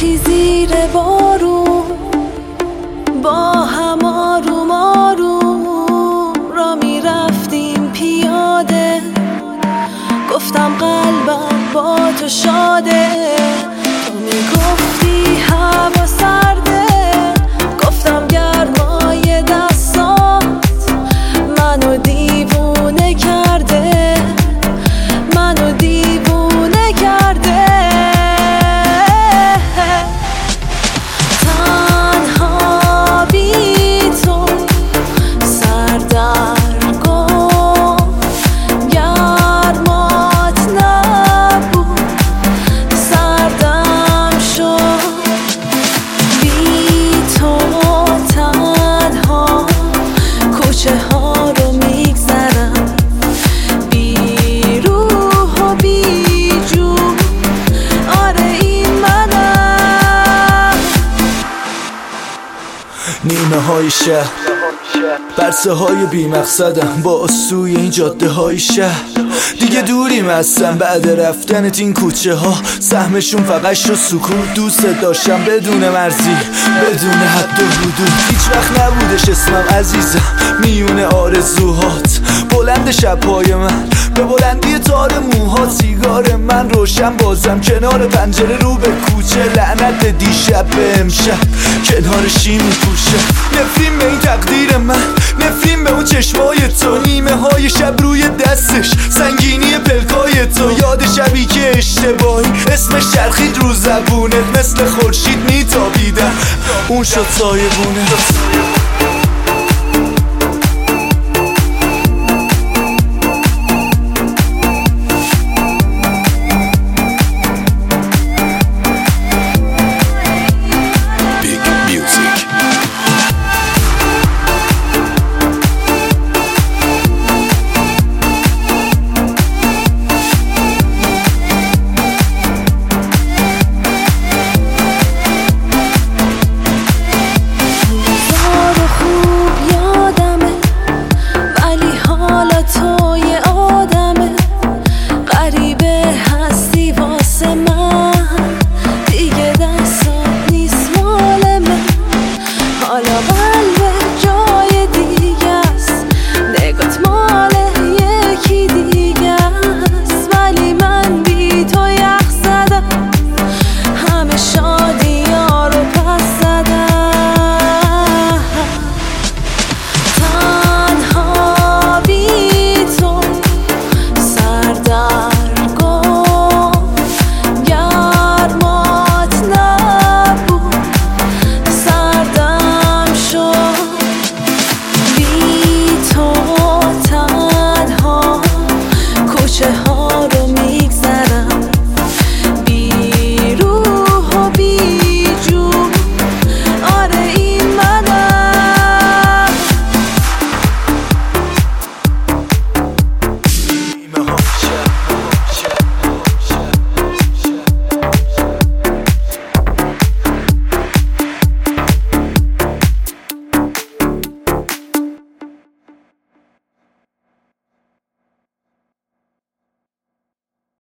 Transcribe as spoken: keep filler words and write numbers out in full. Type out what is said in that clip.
وقتی زیر بارون با هم آروم آروم را میرفتیم پیاده، گفتم قلبم با تو شاده، تو میگفتی هوا سرده، گفتم گرمای دستات منو دیوونه کرده، منو دیوونه کرده. تنها بی تو سردرگم، گرمات نبود سردم شد. بی تو تنها کوچه ها رو میگذرم، بی روح و بی جون، آره این منم. نیمه های شهر، برسه های بی مقصدم با سوی این جاده های شهر. دیگه دوریم هستم بعد رفتنت این کوچه ها، سهمشون فقط شو سکوت. دوست داشتم بدون مرزی، بدون حد و حدود. هیچ وقت نبودش اسمم عزیزم میونه آرزوهات. بلند شبهای من به بلندی تار موها، سیگار من روشن بازم کنار پنجره رو به کوچه. لعنت دیشب به امشب کنار شیم پوشه. نفرین به این تقدیر من، نفرین به اون چشمای تو، نیمه های شب روی دستش، سنگینی پلکای تو. یاد شبی که اشتباهی اسمش چرخید رو زبونت، مثل خورشید میتابیدم اون شد سایه بونه.